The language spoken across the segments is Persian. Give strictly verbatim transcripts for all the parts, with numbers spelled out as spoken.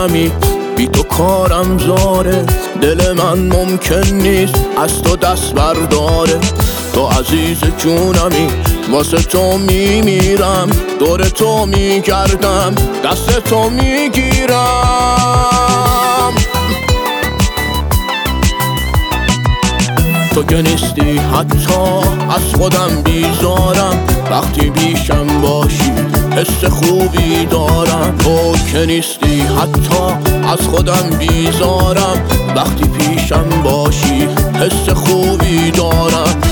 جونمی، بی تو کارم زاره، دل من ممکن نیست از تو دست برداره. تو عزیز جونمی، واسه تو میمیرم، دور تو میگردم، دست تو میگیرم. تو که نیستی حتی از خودم بیزارم، وقتی پیشم باشی حس خوبی دارم. تو که نیستی حتی از خودم بیزارم، وقتی پیشم باشی حس خوبی دارم.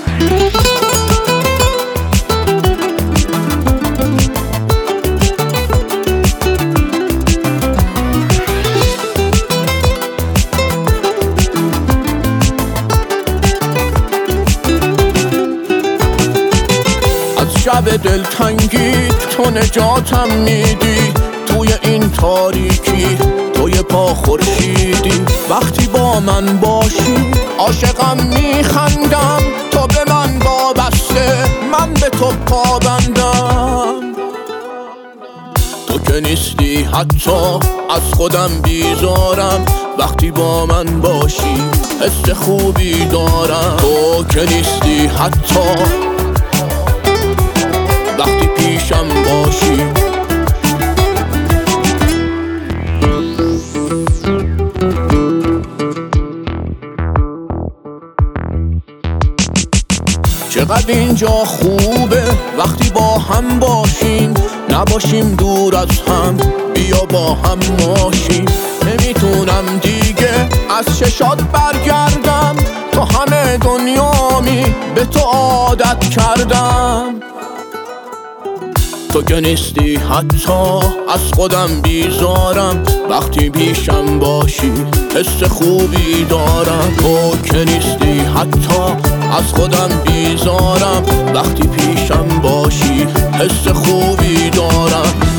شب دلتنگی تو نجاتم میدی، توی این تاریکی توی پا خورشیدی. وقتی با من باشی عاشقم میخندم، تو به من وابسته من به تو پابندم. تو که نیستی حتی از خودم بیزارم، وقتی با من باشی حس خوبی دارم. تو که نیستی حتی وقتی پیشم باشی. چقدر اینجا خوبه وقتی با هم باشیم، نباشیم دور از هم، بیا با هم ماشیم. نمیتونم دیگه از چشات برگردم، تو همه دنیامی به تو عادت کردم. تو که نیستی حتی از خودم بیزارم، وقتی پیشم باشی حس خوبی دارم. تو که نیستی حتی از خودم بیزارم، وقتی پیشم باشی حس خوبی دارم.